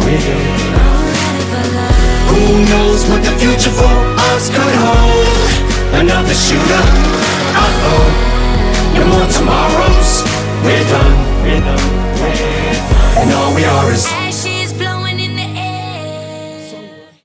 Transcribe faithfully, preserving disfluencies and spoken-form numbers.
with you. Who knows what the future for us could hold? Another shooter